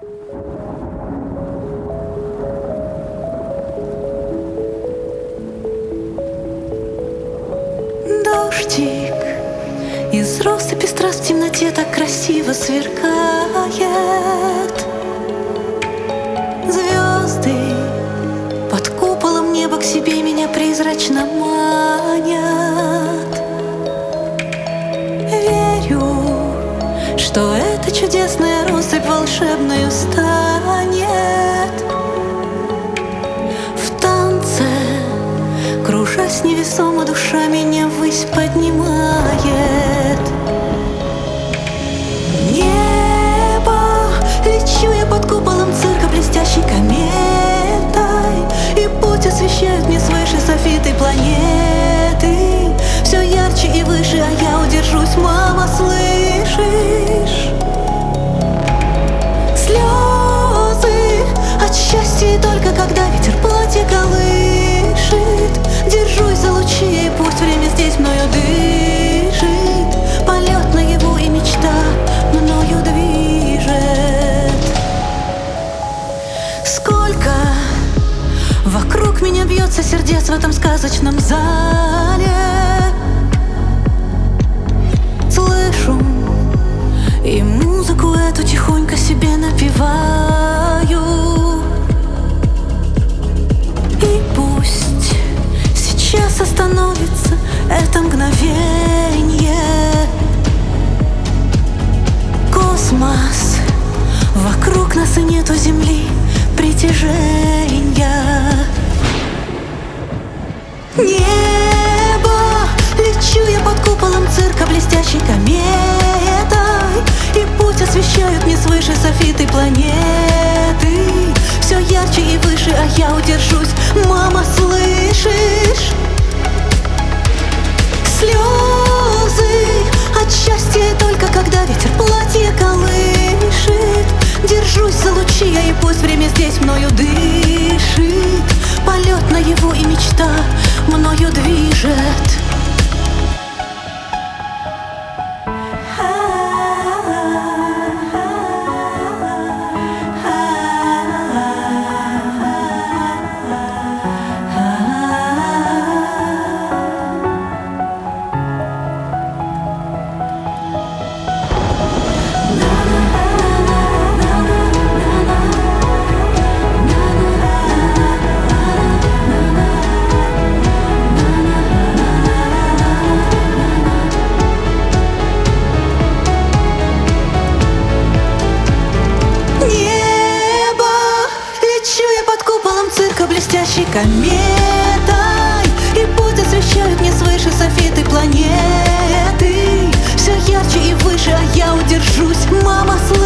Дождик из россыпи страз в темноте так красиво сверкает. Звезды под куполом неба к себе меня призрачно манят. Верю, что эта чудесная россыпь волшебною станет. В танце, кружась невесомо, душа меня ввысь поднимает. Небо, лечу я под куполом цирка блестящей кометой, и путь освещают мне свыше софиты планеты. Все ярче и выше, а я удержусь, мама, слышишь? Слезы от счастья, и только когда ветер платье колышет, держусь за лучи, и пусть время здесь мною дышит. Полет наяву и мечта мною движет. Сколько вокруг меня бьется сердец в этом сказочном зале. Слышу и музыку эту тихонько себе напеваю. И пусть сейчас остановится это мгновенье. Космос, вокруг нас и нету земли притяжения. Небо, лечу я под куполом цирка блестящей кометой, и путь освещают мне свыше софиты планеты. Все ярче и выше, а я удержусь, мама, слышишь? Слезы от счастья, и только когда ветер платье колышет, держусь за лучи я, и пусть время здесь мною дышит. Полет наяву и мечта мною движет. Блестящей кометой, и путь освещают мне свыше софиты планеты. Все ярче и выше, а я удержусь, мама, слышишь?